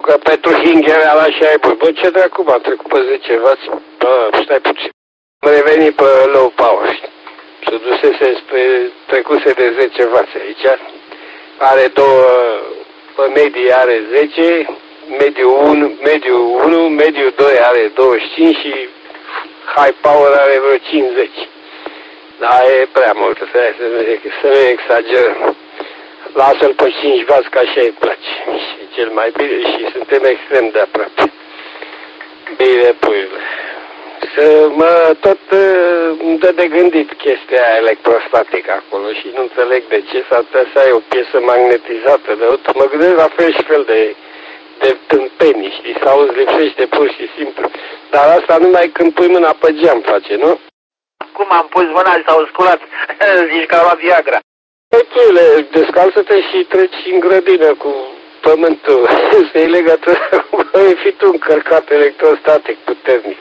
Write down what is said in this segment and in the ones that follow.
că pentru Hingherea la și ai bun. Bă, ce dracu, m-a trecut pe 10 vați? Bă, stai puțin. Am revenit pe low power. Se dusese spre, trecuse de 10 vați aici. Are două, pe medie are 10, mediu 1, mediu 2 are 25 și high power are vreo 50. Dar e prea mult, să nu exagerăm. Lasă-l pe 5 vați, că așa îi place. Și cel mai bine și suntem extrem de aproape. Bine, puiule. Tot îmi dă de gândit chestia aia electrostatică acolo și nu înțeleg de ce s-ar putea să ai o piesă magnetizată de auto. Mă gândesc la fel și fel de tâmpenii, știi, sau îți lipsește pur și simplu. Dar asta numai când pui mâna pe geam face, nu? Cum am pus mâna și s-au sculat? Zici că au luat Viagra. Puiule, descalță-te și treci în grădină cu pământul. Să iei legătură, ai fi tu încărcat electrostatic puternic.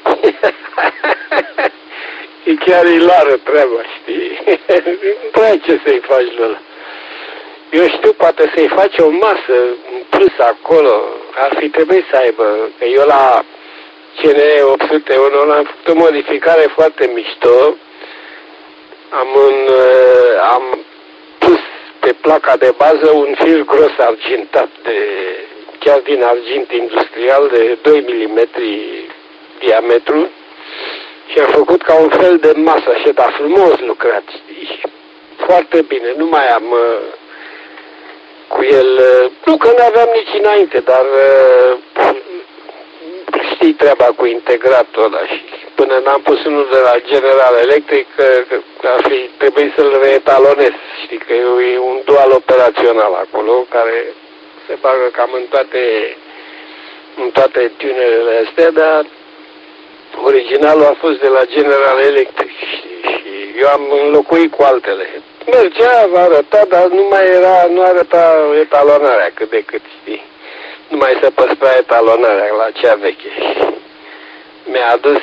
E chiar ilară treaba, știi? Nu ai ce să-i faci lui ăla. Eu știu, poate să-i faci o masă în plus acolo. Ar fi trebuit să aibă. Că eu la CNE 801 am făcut o modificare foarte mișto. Am pus pe placa de bază un fir gros argintat, chiar din argint industrial, de 2 mm diametru. Și am făcut ca un fel de masă, așa, dar frumos lucrat, știi? Foarte bine, nu mai am cu el, nu că n-aveam nici înainte, dar știi treaba cu integratul ăla și până n-am pus unul de la General Electric, ar fi trebuit să-l reetalonez, știi, că e un dual operațional acolo, care se bagă cam în toate tunerele astea, dar originalul a fost de la General Electric, știi, și eu am înlocuit cu altele. Mergea, va arăta, dar nu arăta etalonarea cât de cât, știi. Nu mai se păstra etalonarea la cea veche. Mi-a adus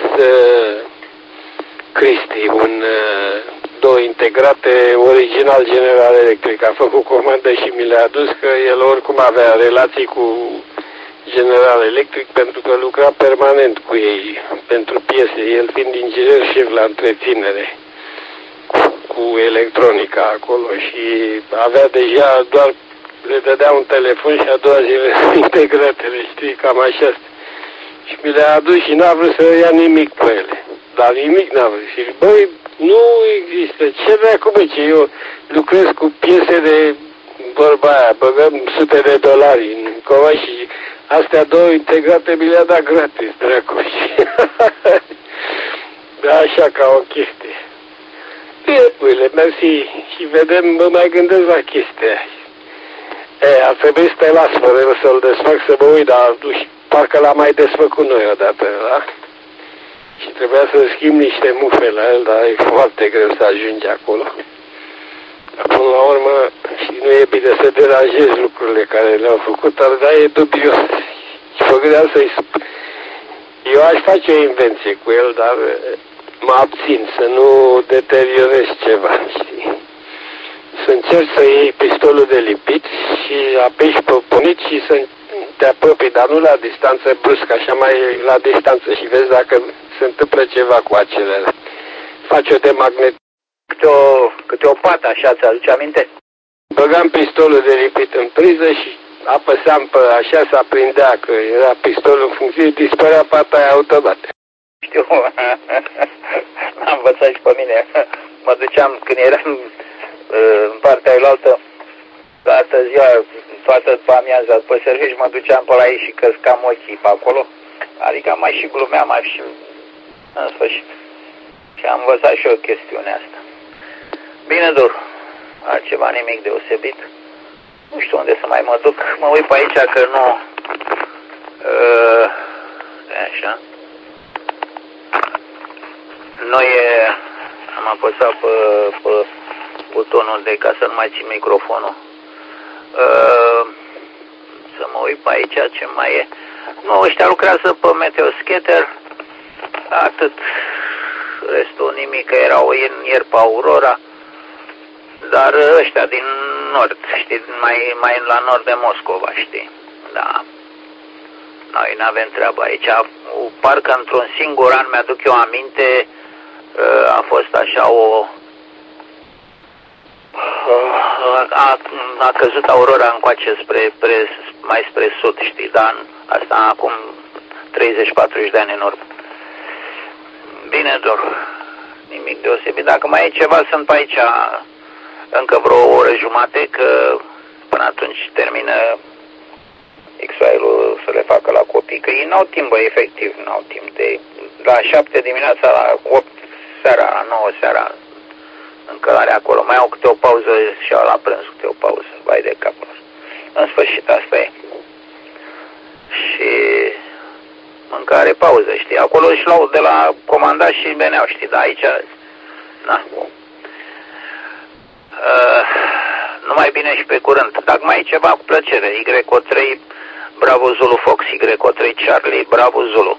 Cristi două integrate original General Electric. A făcut comandă și mi le-a adus, că el oricum avea relații cu General Electric pentru că lucra permanent cu ei pentru piese, el fiind inginer șef la întreținere cu electronica acolo și avea deja doar le dădea un telefon și a doua zi le integratele, știi, cam așa. Și mi le-a adus și n-a vrut să ia nimic pe ele. Dar nimic n-a vrut. Și băi, nu există. Ce dracu, bă, ce eu lucrez cu piese de vorba aia, băgăm sute de dolari în cova și astea două integrate mi le-a dat gratis, dracu. Da, așa ca o chestie. Bine, puile, mersi. Și vedem, mă mai gândesc la chestia. Ar trebui să te las fără să-l desfac, să mă uit, dar parcă l-am mai desfăcut noi odată, da? Și trebuia să schimb niște mufe la el, dar e foarte greu să ajungi acolo. Până la urmă, și nu e bine să deranjezi lucrurile care le-au făcut, dar e dubios. Și mă gândeam eu aș face o invenție cu el, dar mă abțin să nu deteriorez ceva, știi? Să încerci să iei pistolul de lipit și apeși pe punit și să te apropii, dar nu la distanță bruscă, așa mai la distanță și vezi dacă se întâmplă ceva cu acelele. Faci o demagnet. Câte o pată, așa, ți-aduce aminte? Băgam pistolul de lipit în priză și apăsam pe așa, se aprindea, că era pistolul în funcție, dispărea pata aia automat. Știu, am învățat și pe mine. Mă duceam, când eram în partea ailaltă, toată ziua, toată după amiaza, după serviciu, mă duceam pe la ei și căscam ochii pe acolo. Adică mai și glumeam, mai și în sfârșit. Și am învățat și eu chestiunea asta. Bine, Doru, altceva nimic deosebit. Nu știu unde să mai mă duc. Mă uit pe aici că nu... așa. Noi am apăsat pe butonul de ca să nu mai țin microfonul. Să mă uit pe aici ce mai e. Nu, ăștia lucrează pe Meteoscatter. Atât. Restul nimic, că erau ieri pe Aurora. Dar ăștia din nord, știi, mai la nord de Moscova, știi. Da. Noi nu avem treabă aici. Parcă într-un singur an, mi-aduc eu aminte, a fost așa a căzut aurora încoace mai spre sud, știi, dar asta acum 30-40 de ani în urmă. Bine, Dor, nimic deosebit. Dacă mai e ceva, sunt pe aici încă vreo oră jumate, că până atunci termină X-File-ul să le facă la copii, că ei n-au timp, bă, efectiv, n-au timp de la 7 dimineața la 8 seara, la 9 seara, încălare acolo. Mai au câte o pauză și au la prânz câte o pauză, vai de capul. În sfârșit, asta e. Și mâncare, pauză, știi, acolo își luau de la comandat și veneau, știi, dar aici, na. Numai bine și pe curând. Dacă mai e ceva, cu plăcere. Y-O-3, Bravo Zulu Fox, Y-O-3 Charlie, Bravo Zulu.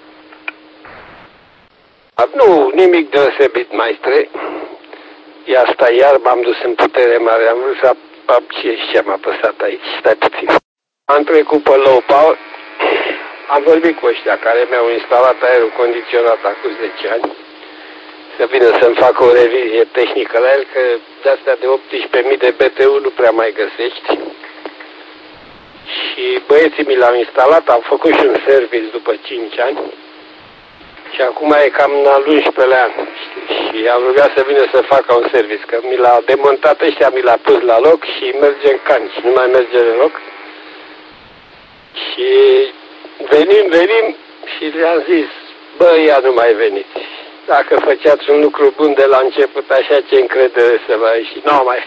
Nu, nimic deosebit, maestre. E asta, iar m-am dus în putere mare. Am vrut să ce am apăsat aici. Stai puțin. Am trecut pe low power. Am vorbit cu ăștia care mi-au instalat aerul condiționat acum 10 ani. Să vină să-mi facă o revizie tehnică la el, că de-astea de 18.000 de BTU nu prea mai găsești. Și băieții mi l-au instalat, au făcut și un service după 5 ani. Și acum e cam în al 11-lea an, știi? Și am rugat să vină să facă un service, că mi l-a demontat ăștia, mi l-a pus la loc și merge în canci, nu mai merge deloc. Și venim și le-am zis, bă, ia nu mai veniți. Dacă făceați un lucru bun de la început, așa, ce încredere să vă ai. Și nu mai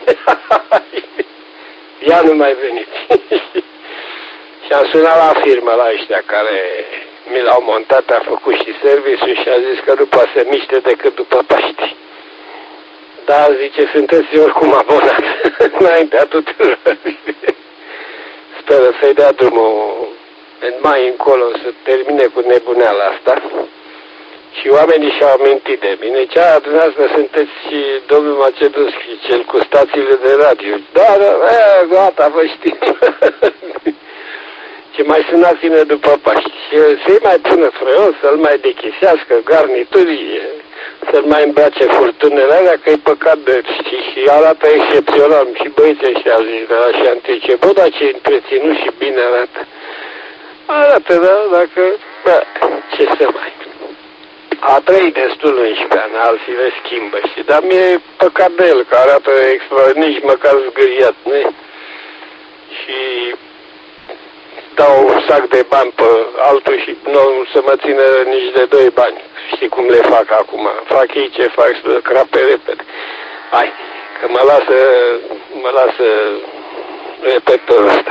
ia nu mai veniți. Și am sunat la firmă la ăștia care mi l-au montat, a făcut și serviciul și a zis că nu poate să miște decât după Paști. Dar, zice, sunteți oricum abonat înaintea tuturor. Speră să-i dea drumul mai încolo să termine cu nebuneala asta. Și oamenii și-au amintit de mine. Cea, dumneavoastră, sunteți și domnul Macedonski, cel cu stațiile de radio. Da, gata, vă știm. Și mai sunați-ne după Paști. Și să-i mai pună frăios, să-l mai dechisească garniturii, să-l mai îmbrace furtunele alea, că e păcat de știi, și arată excepțional. Și băieții ăștia au zis de la șantier, ce bă, dar ce întreținut și bine arată. Arată, da, dacă, da, ce să mai... A trăit destul 11 ani, alții le schimbă, știi, dar mi-e păcat de el, că arată nici măcar zgâriat, nu? Și dau un sac de bani pe altul și nu să mă țină nici de 2 bani. Știi cum le fac acum? Fac ei ce fac, să crape repede. Hai, că mă lasă repetorul ăsta.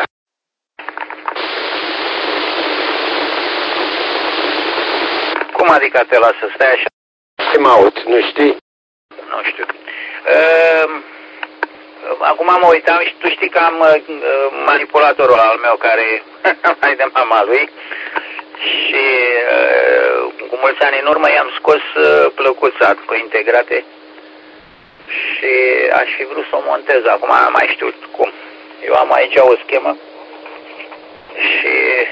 Cum adică te lasă? Stai așa? Ce mă aud, nu știi? Nu știu. Acum mă uitam și tu știi că am manipulatorul al meu care mai de mama lui și cu mulți ani în urmă i-am scos plăcuța cu integrate și aș fi vrut să o montez. Acum mai știu cum. Eu am aici o schemă și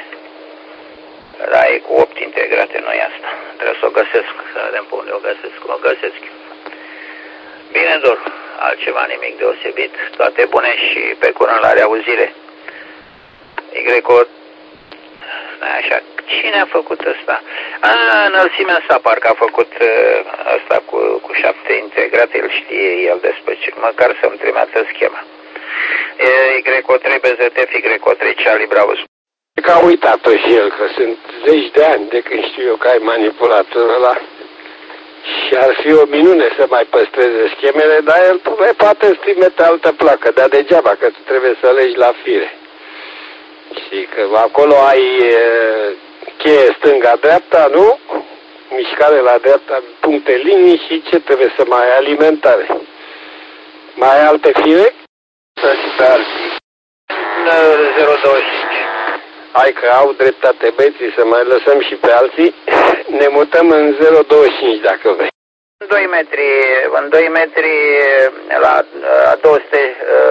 e cu 8 integrate, nu e asta. Trebuie să o găsesc, să vedem pe unde o găsesc. Bine, Dor, altceva nimic deosebit, toate bune și pe curând la reauzire. Y-O, stai așa, cine a făcut ăsta? Înălțimea sa parcă a făcut ăsta cu 7 integrate, el știe el despre ce, măcar să-mi trimită schema. Y-O3 BZF, Y-O3 Charlie Bravo. Că a uitat-o și el, că sunt 10 de ani de când știu eu că ai manipulatorul ăla. Și ar fi o minune să mai păstreze schemele, dar el poate îți trimite altă placă, dar degeaba, că tu trebuie să alegi la fire. Și că acolo ai cheie stânga-dreapta, nu? Mișcare la dreapta, puncte linii și ce trebuie să mai ai? Alimentare. Mai ai alte fire? Să și pe alții. 025. Hai că au dreptate băieții, să mai lăsăm și pe alții. Ne mutăm în 025 dacă vrei. În 2 metri la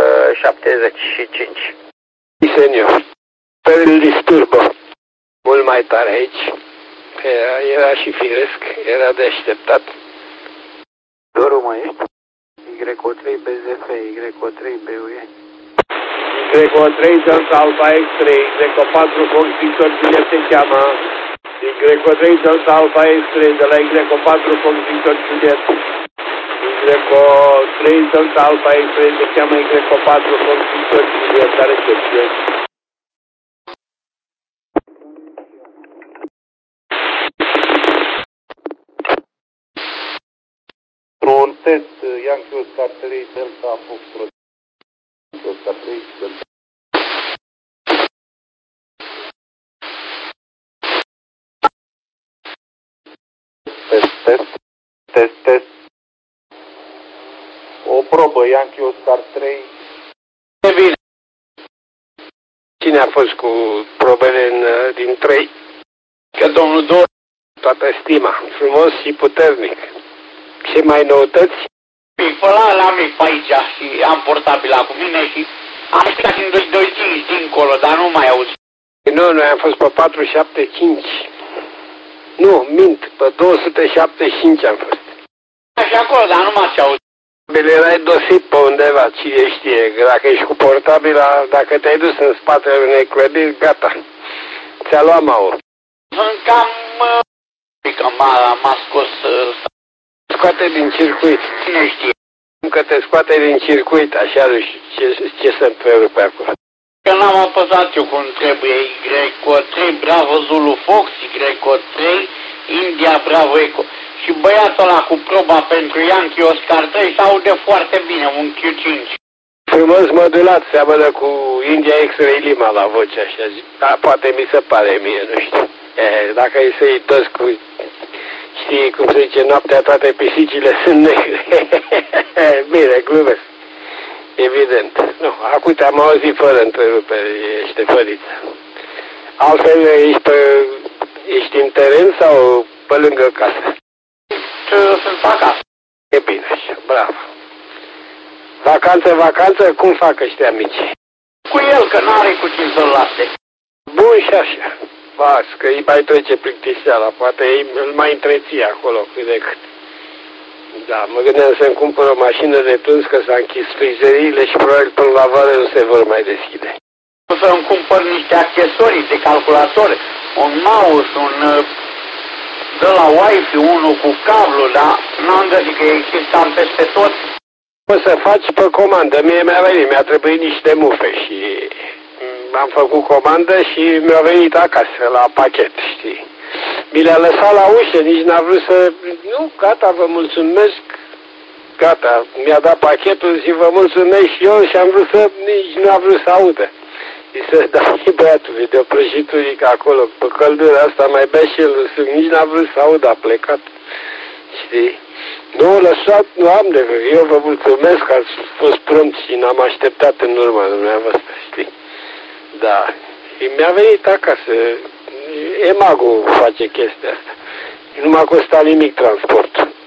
275. Senior. Pe îl disturbă. Mult mai mai tare aici. Era și firesc, era de așteptat. Doru mai ești? YO3 BZF, YO3 BUE. YO3 Delta Alpha X-ray, YO4 Fox Victor Juliet se cheamă. YO3 Delta Alpha X-ray de la YO4 Fox Victor Juliet. YO3 Delta Alpha X-ray se cheamă YO4 Fox Victor Juliet, la recepție. Un test Yankee Oscar 3 Delta Foxtrot. Oscar 3 Delta. Test. O probă Yankee Oscar 3. E bine. Cine a fost cu probele din 3? Că domnul Dor, toată stima, frumos și puternic. Ce mai noutăți? Pe ăla l-am pe aici și am portabila cu mine și am stat în 225 dincolo, dar nu mai auzi. Nu, noi am fost pe 475. Nu, mint, pe 275 am fost. Și acolo, dar nu m-ați auzit. Erai dosit pe undeva, cine știe, dacă ești cu portabila, dacă te-ai dus în spatele unei clădiri, gata. Ți-a luat maul. Sunt cam... că m-a scos... Scoate din circuit. Cine știe? Că te scoate din circuit, așa, nu știu ce se întrerupe acolo. Că n-am apăsat eu cum trebuie. YO3 Bravo Zulu Fox, YO3 India Bravo Echo. Și băiatul ăla cu proba pentru Yankee Oscar 3 s-aude foarte bine, un Q5. Frumos modulat, seamănă cu India X-Ray Lima la voce, așa zic. Da, poate mi se pare mie, nu știu. Dacă îi să-i toți cu... Știi cum se zice, noaptea toate pisicile sunt negre. Bine, glumesc. Evident. Nu, acum te-am auzit fără întrerupere, ești făriță. Altfel, ești în teren sau pe lângă casă? Sunt acasă. E bine așa, bravo. Vacanță, cum fac ăștia mici? Cu el, că n-are cu cine să-l lase. Bun și așa. Las, că îi mai trece plictiseala, poate îl mai întreții acolo cât de cât. Da, mă gândeam să-mi cumpăr o mașină de tuns, că s-a închis frizeriile și probabil până la vară nu se vor mai deschide. O să-mi cumpăr niște accesorii de calculator, un mouse, de la Wi-Fi, unul cu cablu, dar n-am găsit că existam peste tot. O să faci pe comandă, mie mi-a venit, mi-a trebuit niște mufe și am făcut comandă și mi-a venit acasă la pachet, știi. Mi le-a lăsat la ușă, nici n-a vrut să... Nu, gata, vă mulțumesc, gata, mi-a dat pachetul, zic vă mulțumesc și eu și am vrut să... Nici nu a vrut să audă. Și să dau și băiatul de o prăjiturică acolo, pe căldura asta, mai bea și el, nici n-a vrut să audă, a plecat, știi. Nu, lăsat, nu am de vreo. Eu vă mulțumesc că ați fost prompt și n-am așteptat în urma dumneavoastră, știi. Da. Și mi-a venit acasă. EMAG-ul face chestia asta. Nu m-a costat nimic transport.